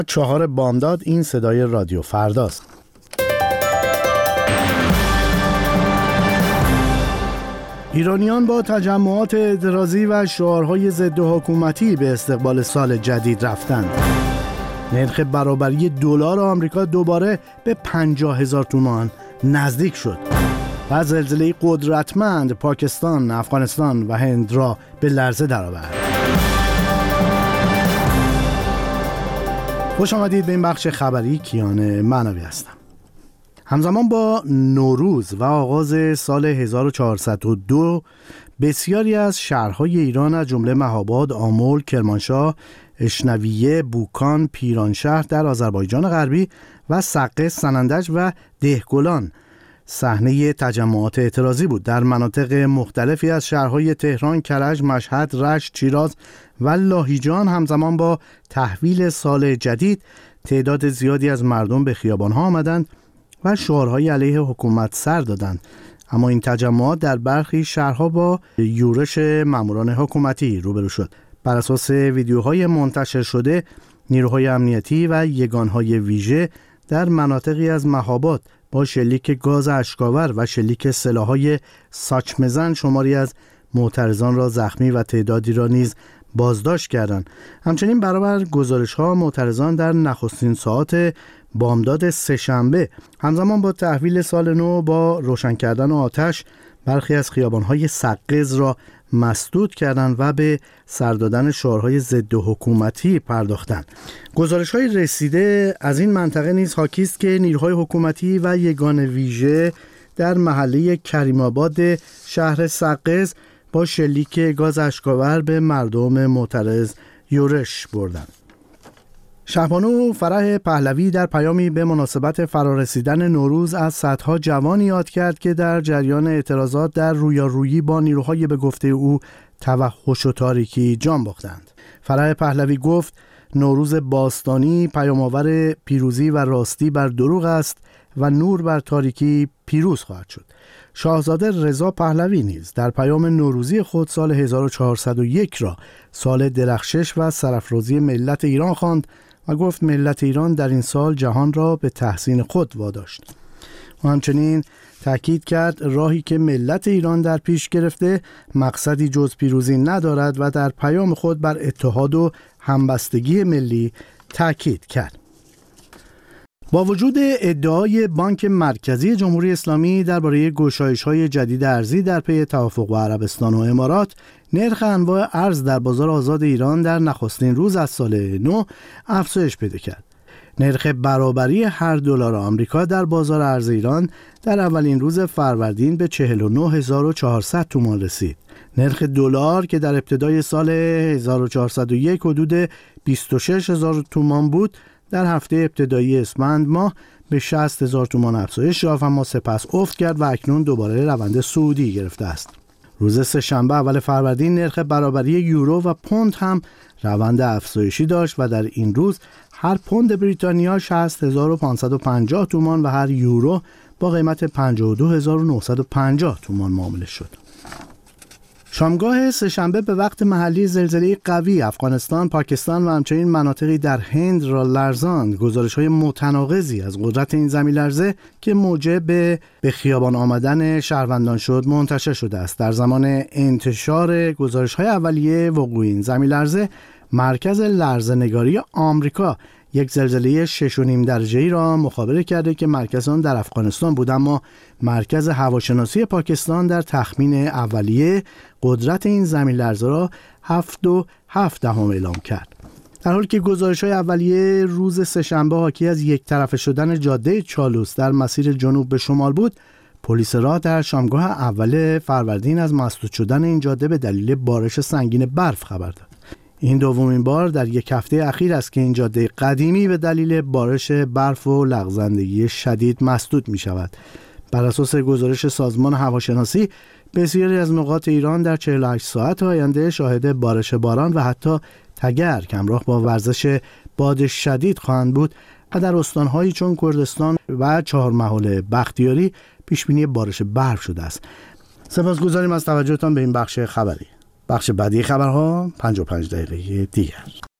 4 بامداد. این صدای رادیو فرداست. ایرانیان با تجمعات اعتراضی و شعارهای ضد حکومتی به استقبال سال جدید رفتند. نرخ برابری دلار آمریکا دوباره به 50,000 تومان نزدیک شد و زلزله قدرتمند پاکستان، افغانستان و هند را به لرزه درآورد. خوش آمدید به این بخش خبری. کیان معنوی هستم. همزمان با نوروز و آغاز سال 1402 بسیاری از شهرهای ایران از جمله مهاباد، آمل، کرمانشاه، اشنویه، بوکان، پیرانشهر در آذربایجان غربی و سقه، سنندج و دهگلان صحنه تجمعات اعتراضی بود. در مناطق مختلفی از شهرهای تهران، کرج، مشهد، رشت، شیراز و لاهیجان همزمان با تحویل سال جدید تعداد زیادی از مردم به خیابان‌ها آمدند و شعارهای علیه حکومت سر دادند. اما این تجمعات در برخی شهرها با یورش ماموران حکومتی روبرو شد. بر اساس ویدیوهای منتشر شده، نیروهای امنیتی و یگانهای ویژه در مناطقی از مهاباد با شلیک گاز اشک‌آور و شلیک سلاح‌های ساچمه‌زن شماری از معترضان را زخمی و تعدادی را نیز بازداشت کردند. همچنین برابر گزارش‌ها، معترضان در نخستین ساعات بامداد سه‌شنبه همزمان با تحویل سال نو با روشن کردن آتش برخی از خیابان‌های سقز را مسدود کردند و به سر دادن شعارهای ضد حکومتی پرداختند. گزارش‌های رسیده از این منطقه نیز حاکی است که نیروهای حکومتی و یگان ویژه در محله کریم آباد شهر سقز با شلیک گاز اشک‌آور به مردم معترض یورش بردند. شهبانو فرح پهلوی در پیامی به مناسبت فرارسیدن نوروز از صدها جوان یاد کرد که در جریان اعتراضات در رویارویی با نیروهای به گفته او توحش و تاریکی جان باختند. فرح پهلوی گفت نوروز باستانی پیام‌آور پیروزی و راستی بر دروغ است و نور بر تاریکی پیروز خواهد شد. شاهزاده رضا پهلوی نیز در پیام نوروزی خود سال 1401 را سال درخشش و سرافرازی ملت ایران خواند و گفت ملت ایران در این سال جهان را به تحسین خود واداشت. و همچنین تأکید کرد راهی که ملت ایران در پیش گرفته مقصدی جز پیروزی ندارد و در پیام خود بر اتحاد و همبستگی ملی تأکید کرد. با وجود ادعای بانک مرکزی جمهوری اسلامی درباره گشایش‌های جدید ارزی در پی توافق با عربستان و امارات، نرخ انواع ارز در بازار آزاد ایران در نخستین روز از سال نو افزایش پیدا کرد. نرخ برابری هر دلار آمریکا در بازار ارز ایران در اولین روز فروردین به 49,400 تومان رسید. نرخ دلار که در ابتدای سال 1401 حدود 26,000 تومان بود، در هفته ابتدایی اسفند ماه به 60,000 تومان افزایش یافت اما سپس افت کرد و اکنون دوباره روند صعودی گرفته است. روز سه‌شنبه اول فروردین نرخ برابری یورو و پوند هم روند افزایشی داشت و در این روز هر پوند بریتانیا 60,550 تومان و هر یورو با قیمت 52,950 تومان معامله شد. شامگاه سه‌شنبه به وقت محلی زلزله قوی افغانستان، پاکستان و همچنین مناطقی در هند را لرزاند. گزارش‌های متناقضی از قدرت این زمین لرزه که موجب به خیابان آمدن شهروندان شد منتشر شده است. در زمان انتشار گزارش‌های اولیه وقوع این زمین لرزه، مرکز لرزه‌نگاری آمریکا یک زلزله 6.5 درجه‌ای را مخابره کرده که مرکز آن در افغانستان بود، اما مرکز هواشناسی پاکستان در تخمین اولیه قدرت این زمین لرزه را 7.7 اعلام کرد. در حالی که گزارش‌های اولیه روز سه‌شنبه حاکی از یک طرفه شدن جاده چالوس در مسیر جنوب به شمال بود، پلیس راه در شامگاه اول فروردین از مسدود شدن این جاده به دلیل بارش سنگین برف خبر داد. این دومین بار در یک هفته اخیر است که این جاده قدیمی به دلیل بارش برف و لغزندگی شدید مسدود می شود. بر اساس گزارش سازمان هواشناسی، بسیاری از نقاط ایران در 48 ساعت آینده شاهد بارش باران و حتی تگرگ همراه با ورزش باد شدید خواهند بود و در استان‌هایی چون کردستان و چهارمحال بختیاری پیشبینی بارش برف شده است. سپاسگزاریم از توجهتان به این بخش خبری. بخش بعدی خبرها 55 دقیقه دیگر.